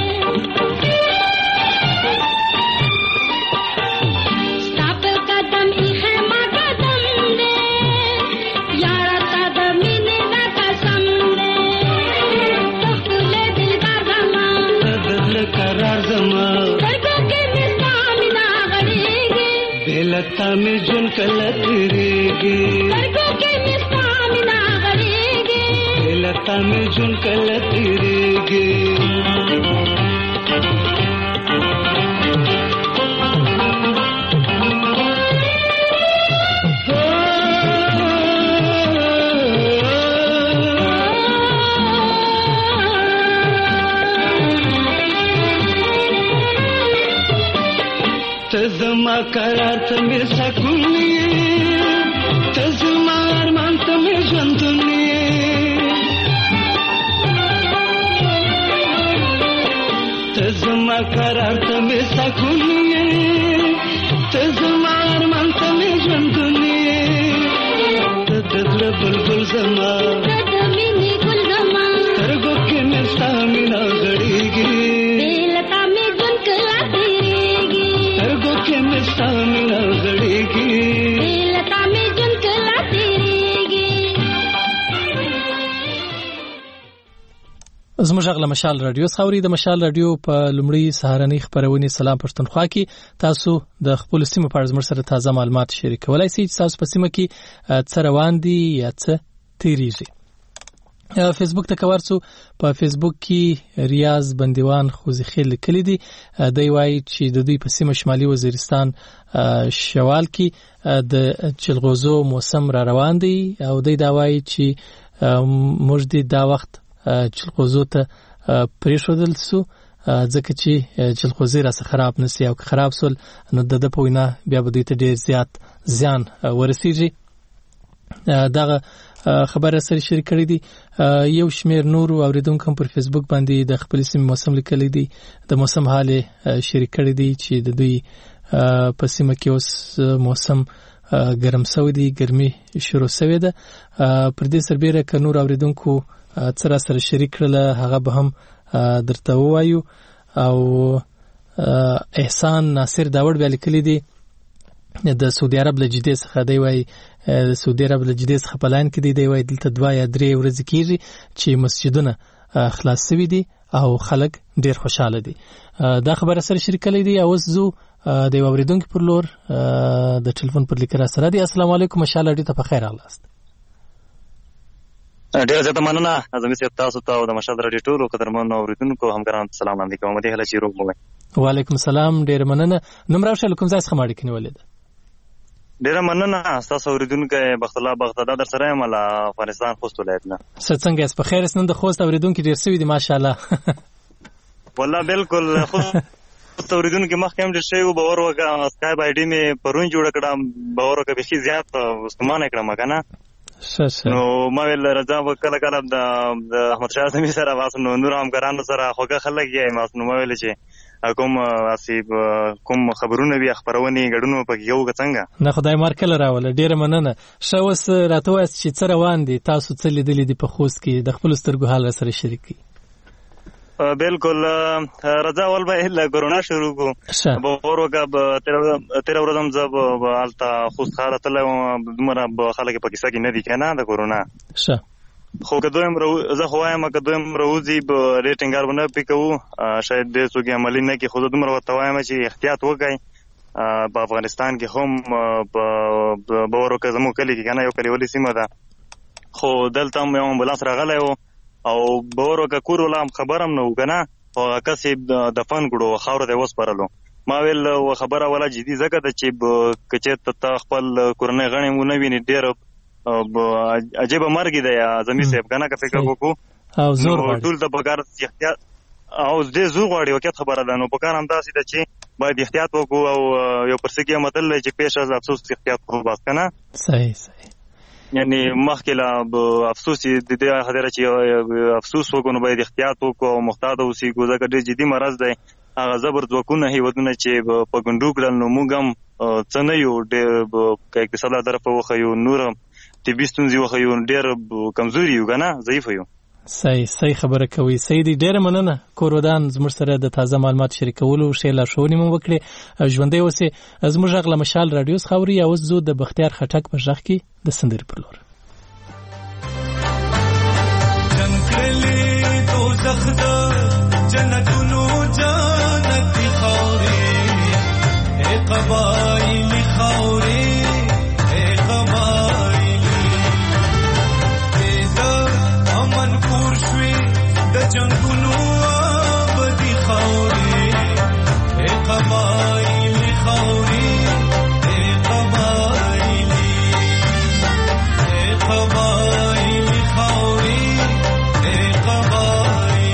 Speaker 5: स्टाप कदम ई खेमा कदम दे यार कदम ने का कसम दे तो खुले दिल का गमा दिल करार जमा सरगो के मिस्ता मिला गड़ेगी बेलता में जुन कल तेरेगी सरगो के मिस्ता मिला गड़ेगी बेलता में जुन कल तेरेगी तज़मा करार तुम्हें सकुनिए तज़मा अरमान तुम्हें जंतुनिए तज़मा करार तुम्हें सकुनिए तज़मा अरमान तुम्हें जंतुनिए तदर बुलबुल जमा तदमिनी गुल जमा सरगो के मिस्ता मिला गड़ेगी बेलता में जुन कला तेरेगी सरगो के मिस्ता मिला गड़ेगी बेलता में जुन कला तेरेगी
Speaker 1: زموږ غږ له مشال رادیو څخه د مشال رادیو په لومړی سهارنۍ خبرونه سلام پښتونخوا کې تاسو د خپل سیمه په اړه زموږ سره تازه معلومات شریکولای شئ چې تاسو په سیمه کې څه روان دي یا څه تیریږي. فیسبوک ته کورڅو په فیسبوک کې ریاض بندیوان خوځخیل لیکلي دي دوی وایي چې د دوی په سیمه شمالي وزیرستان شوال کې د چلغوزو موسم را روان دی او دوی دا وایي چې موږ د دا وخت چلغوزو ته پریښودل سو ځکه چې چلغوزي را څخه خراب نسی او که خراب سول نو د د په وینا بیا به دوی ته ډیر زیات زیان ورسیږي. دغه خبره سره شریک کړی دي یو شمیر نور اوریدونکو پر فیسبوک باندې د خپل سیمه موسم لیکلی دي د موسم حال شریک کړی دي چې د دوی په سیمه کې اوس موسم ګرم شوی دی ګرمي شروع شوی ده. پر دې سربېره ک نور اوریدونکو سره سره شریک کړل هغه به هم درته وایو. او احسان ناصر داوړ بیا لیکلی دي د سعودي عرب له جدې څخه دی وایي د سعودي عرب له جدې څخه په لاین کې دی دی وایي دلته دوه یا درې ورځې کېږي چې مسجدونه خلاص شوي دي او خلک ډیر خوشاله دي. دا خبره سره شریکلی دي. اوس زو د یو اوریدونکو پر لور د ټلیفون پر لیکره سره دی. السلام علیکم مشال اډی ته په خیر راغلاست.
Speaker 10: ډیر زیاته مننه اعظمي صاحب تاسو ته او د مشال رادیو ټولو قدرمنو اوریدونکو همکارانو ته سلام وړاندې کوم. دې هله چې روغ مو.
Speaker 1: وعلیکم السلام ډیر مننه. نوم راوښه کوم ځای څخه ماړی کینولې ده.
Speaker 10: ډیر مننه تاسو اوریدونکو بخت الله بخت دا در سره یم له افغانستان خوست ولایت نه.
Speaker 1: څنګه یې په خیر اسنن د خوست اوریدونکو ډیر سوي دي ماشاءالله.
Speaker 10: والله بالکل خوست اوریدونکو مخکې هم ډیر شی باور وکړه اسکای بای ډی می پرون جوړ کړم باور وکړه به شي زیات استعمال کړم کنه. نو ما ویل رضا وکړه کله د احمد شاه اعظمي سره واسو نو نور همکارانو سره خوګه خلک یې ما نو ما ویل چې کوم اسی کوم خبرونه وی خبرونه غړونو په یو څنګه
Speaker 1: نه خدای مار کله راول ډیره مننه شو وس راته واس چې څه روان دي تاسو څه لیدلې دي په خوست کې د خپل سترګو حال سره شریکي
Speaker 10: بالکل رضا ول به له کورونا شروع کو بورګه تیر ورځم زب التا خوست خاله تل دمره خلک پاکستان کې نه دي کنه د کورونا
Speaker 1: شه
Speaker 10: خو که دویم رو زه خوایم که دویم روزي به ریټینګ ارونه پکو شاید د څوګي عملی نه کې خود دومره وتاوایم چې احتیاط وکړي په افغانستان کې هم په بورو کې زمو کلی کې کنه یو کلیوالي سیمه ده خو دلته یو امبولانس راغلی و او بورو کې کور ولام خبرم نه وکنه او کسب دفن کړو خاور ته وسپرلو ما ویل خبره ولا جدي زګه د چې کچې ته خپل کورنۍ غنې مونږ نه ویني ډېر عجیب مرګ دی زمي صاحب کنه که فکر وکړو
Speaker 1: او زور
Speaker 10: ټول د بګار احتیاط او دې زور غواړي وکړه خبره ده نو په کار هم داسې ده چې باید احتیاط وکړو او یو پرسګي متل چې پیش از افسوس احتیاط کوو بس کنه
Speaker 1: صحیح صحیح
Speaker 10: یعنی مخکې لا افسوس د دې خبره چې افسوس وکړو نو باید احتیاط وکړو او محتاط اوسې ګوزه ډېر جدي مرض دی هغه زبر ځواکونه هیوادونه چې په ګوندو کړل نو موږ هم څه نه یو ډېر اقتصاد طرفه وښیو نور طبي ستونزې وښیو ډېر کمزوري یو کنه ضعیف یو
Speaker 1: صحیح صحیح خبره کوي سیدي ډېره مننه کورودان زموږ سره د تازه معلومات شریکولو ښې لارښوونې مو وکړې ژوندی اوسې زموږ غږ له مشال راډیو څخه اوري اوس زه د بختیار خټک په غږ کې د سندرې پر لور
Speaker 5: جنګلې دوزخ د جنتونو جنتي خاورې اے قبایلي خاورې اے قبایلي د امن کور شوي د جنګونو آبادي خاورې اے قبایلي خاورې اے قبایلي اے قبایلي خاورې اے قبایلي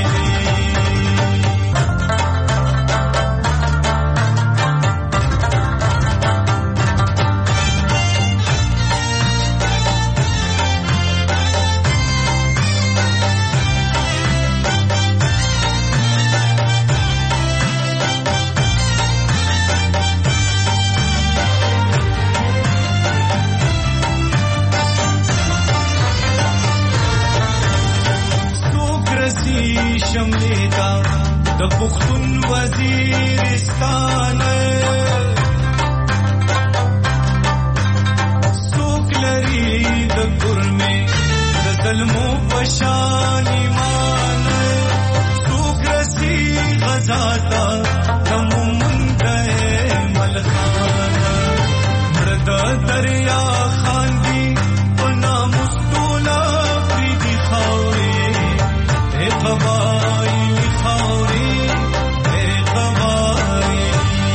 Speaker 5: شملیتا د پختون وزیرستان سوک لري د ګرمه د ظلمو پشان ایمان سوک رسی غزاتا تمومن گئے ملخان مرد دریا خان دی پنا مستولا پریدی خاوری اے قبائلی خاوری اے قبائلی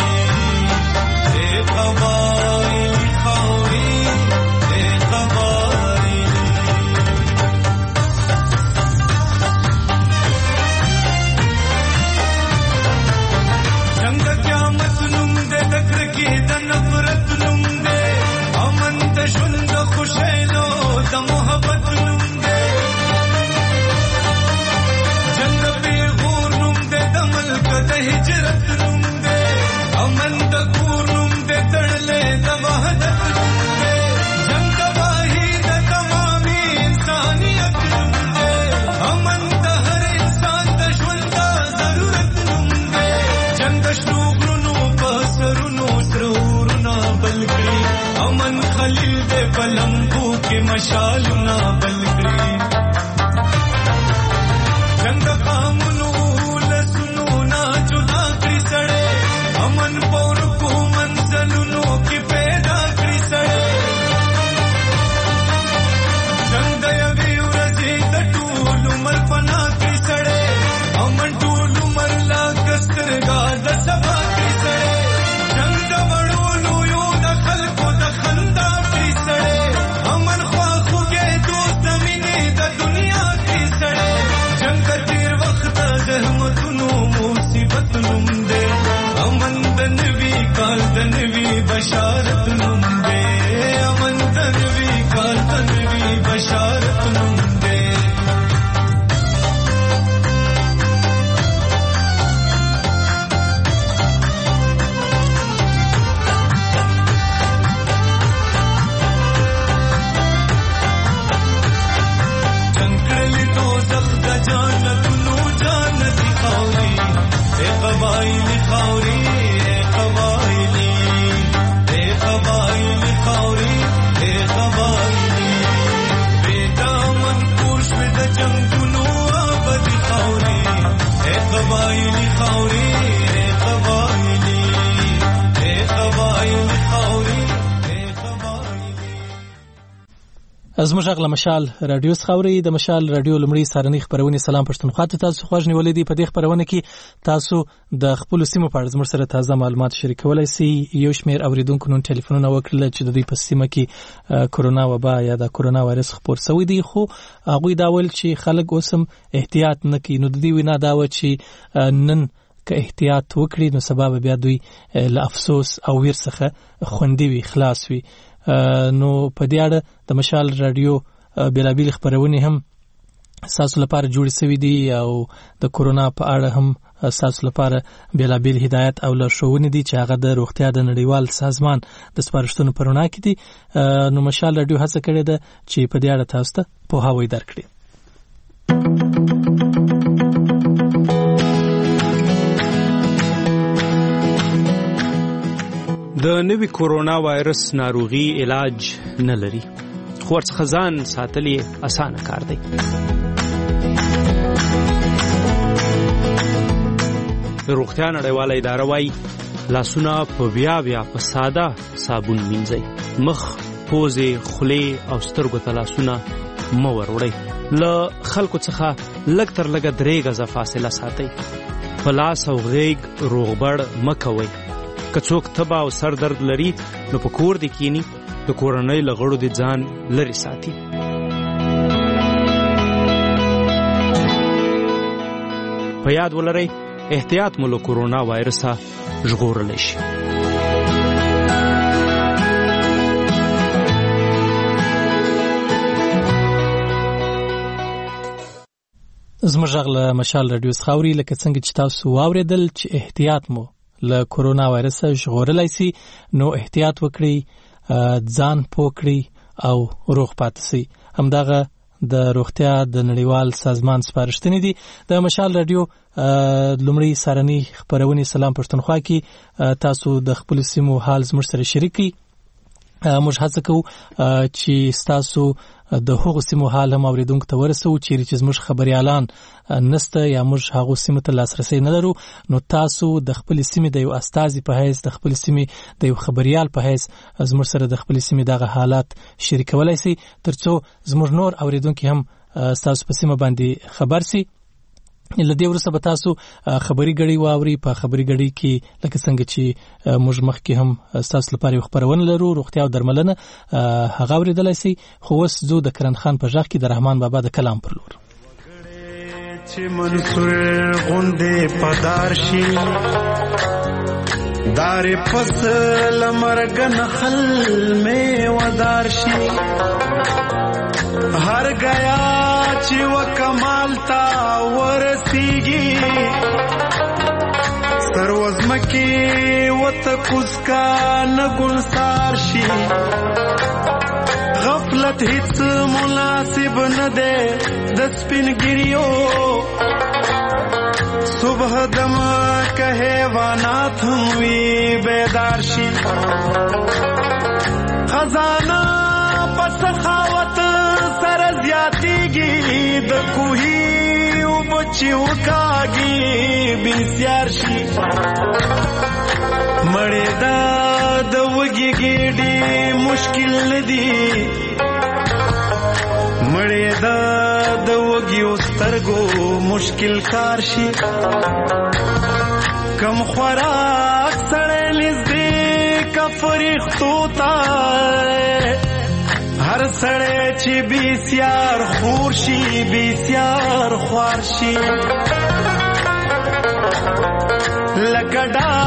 Speaker 5: اے قبائلی خاوری اے قبائلی جنگ قیامت نم دے دکر کی د نفرت نم دے امن ته ژوند خاوري قبایلی اے قبایلی خاوري اے قبایلی بیدامن پوش بد جنگونو آبادی خاوري اے قبایلی خاوري اے قبایلی اے قبایلی خاوري
Speaker 1: زموږ غږ له مشال رادیو څخه اورئ. د مشال رادیو لومړی سهارنۍ خپرونې سلام پښتونخوا ته تاسو خوښ نیولې دي. په دې خپرونه کې تاسو د خپلو سیمو په اړه زموږ سره تازه معلومات شریکولی سئ. یو شمېر اورېدونکو نن ټلیفونونه وکړل چې د دوی په سیمه کې کورونا وبا یا د کورونا وایرس خپور شوی دی، خو هغوی دا ویل چې خلک اوس هم احتیاط نه کوي. نو د دې وینا دا وه چې نن که احتیاط وکړي نو سبا به بیا دوی له افسوس او ویر څخه خوندي وي، خلاص وي. نو په دې اړه د مشال رادیو بیلابیل خپرونې هم ستاسو لپاره جوړې شوي دي او د کورونا په اړه هم ستاسو لپاره بیلابیل هدایت او لارښوونې دي چې هغه د روغتیا د نړیوال سازمان د سپارښتنو په رڼا کې دي. نو مشال رادیو هڅه کړې ده چې په دې اړه تاسو ته پوهاوی درکړي.
Speaker 11: د نوي کورونا وایرس ناروغي علاج نه لري، خو ورڅخه ځان ساتل یې اسانه کار دی. روغتیا نړیواله اداره وایي لاسونه په بیا بیا په ساده صابون مینځئ. مخ، پوزې، خولې او سترګو ته لاسونه مه وروړئ. له خلکو څخه لږ تر لږه درې غزه فاصله ساتئ. په لاس او غیږ روغبړ مه کوئ. که څوک تبه او سر درد لري نو په کور دې کینی، د کورنۍ له غړو دې ځان لرې ساتي. په یاد ولرئ احتیاط مو له کورونا وایرسه ژغورلی شي.
Speaker 1: زموږ غږ له مشال رادیو څخه اوري. لکه څنګه چې تاسو واورېدل چې احتیاط مو له کورونا وایرس ژغورلی سي، نو احتیاط وکړئ، ځان پوه کړئ او روغ پاتې سئ. همدغه د روغتیا د نړیوال سازمان سپارښتنې دي. د مشال رادیو لومړی سهارنۍ خپرونې سلام پښتونخوا کې تاسو د خپلو سیمو حال زموږ سره شریک کړئ. موږ هڅه کوو چې ستاسو د هغو سیمو حال هم اورېدونکو ته ورسوو چیرې چې زموږ خبریالان نسته یا موږ هغو سیمو ته لاسرسی نه لرو. نو تاسو د خپلې سیمې د یو استازي په حیث، د خپلې سیمې د یو خبریال په حیث زموږ سره د خپلې سیمې دغه حالات شریکولی سئ، تر څو زموږ نور اورېدونکي هم ستاسو په سیمه باندې خبر سي. له دې وروسته به تاسو خبري غړي واوري. په خبري غړي کې لکه څنګه چې موږ مخکې هم ستاسو لپاره یو خبرونه لرو، روغتیا او درملنه، هغه اورېدلی سئ. خو اوس ځو د کرن خان په غږ کې د رحمان بابا د کلام پر لور.
Speaker 5: چې منصور غوندې پدار شي دار فصل مرګن خل میں ودار شي هر گیا چې وکمال تا ورسیږي سروزمکی وت کوسکا نګلسار شي غفلت هیڅ مناسب نه ده د سپینګریو صبح دم که حیوانات هم وی بیدار شي خزانه پس خاوت سر زیاتیږي د کوهي او بچي وکاږي بنسیار شي مړې دا د وګي ګډي مشکل ندي مړې دا د وګي سترګو مشکل کار شي کم خوراک سړې نږدې کا فرښتو تا هر سړی چې بیسیار خور شي بیسیار خوار شي لکه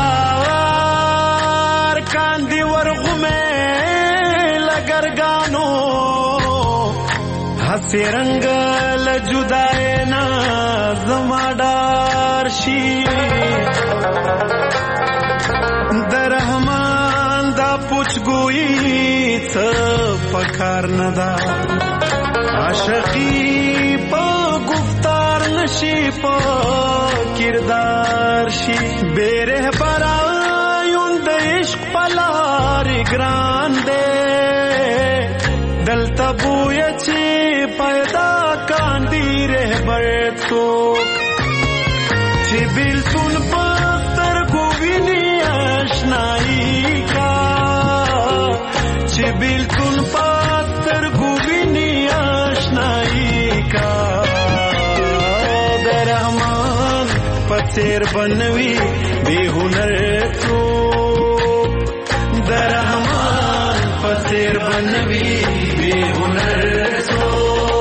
Speaker 5: ډار کاندي ورغمه لګرګانو هسې رنګ لجدای نه زما ډار شي در رحمان دا پوچګوئی څه پکار نه دا عاشقی په گفتار نشي په کردار شي بیره
Speaker 12: ګران دی دلته بویه چې پیدا کاندي رهبر څوک چې بیلتون په سترګو ویني اشنایي کا چې بیلتون په سترګو ویني اشنایي کا د رحمان په څېر بنوي بې هنر څوک د رحمان په څېر بنوي بې هنر څوک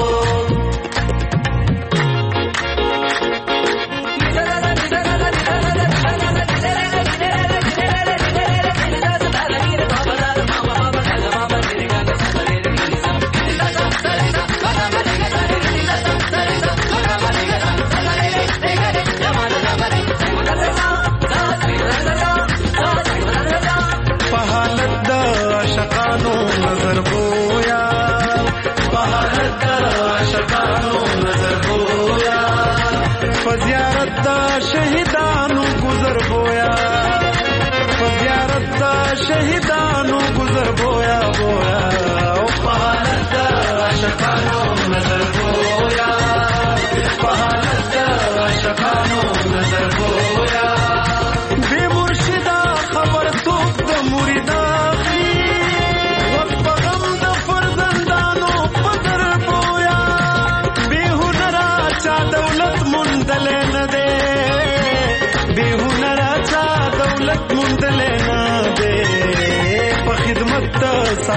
Speaker 12: فزیارت دا شهیدانو گذر بویا فزیارت دا شهیدانو گذر بویا بویا او پہالت دا عاشقانو نظر بویا پہالت دا عاشقانو نظر بویا بے مرشدہ خبر توک دا مریدا خی وقت پغم دا فرزندانو پدر بویا بے ہنرا چا دولت مندل نه دے بے ہنرا چا دولت مندل نه دے په خدمت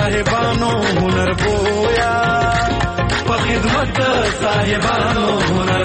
Speaker 12: صاحبانو هنر بویا په خدمت صاحبانو هنر